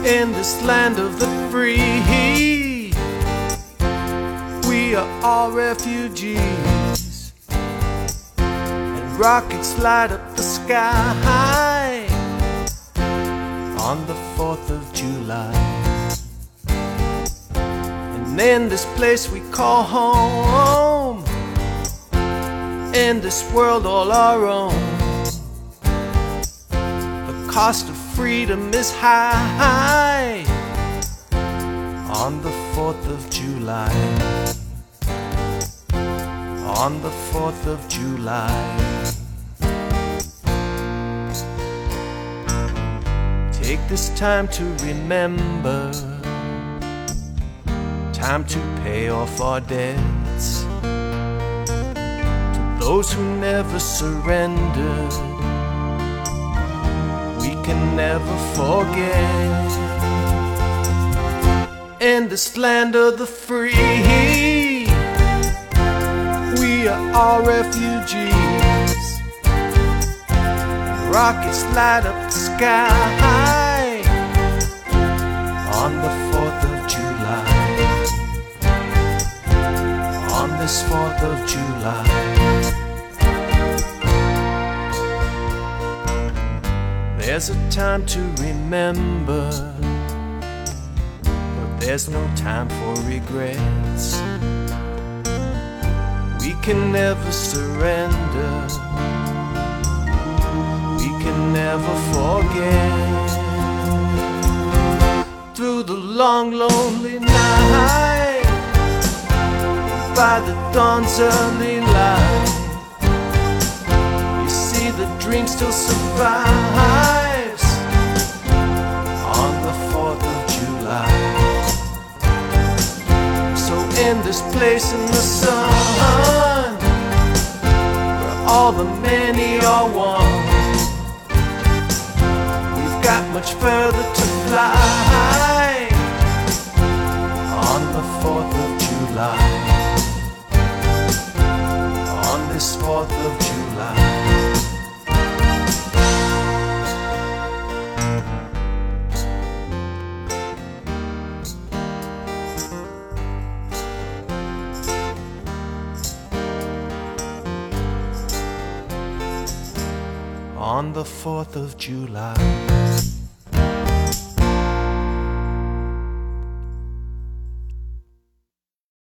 In this land of the free, we are all refugees, and rockets light up the sky on the 4th of July. And in this place we call home, in this world all our own, the cost of freedom is high on the 4th of July. On the 4th of July. Take this time to remember, time to pay off our debts, to those who never surrendered, we can never forget. In this land of the free, we are all refugees, and rockets light up the sky on the 4th of July. On this 4th of July. There's a time to remember, but there's no time for regrets. We can never surrender, we can never forget. Through the long lonely night, by the dawn's early light, you see the dream still survives on the 4th of July. So in this place in the sun, where all the many are one, we've got much further to fly on the 4th of July. On this 4th of July. On the 4th of July.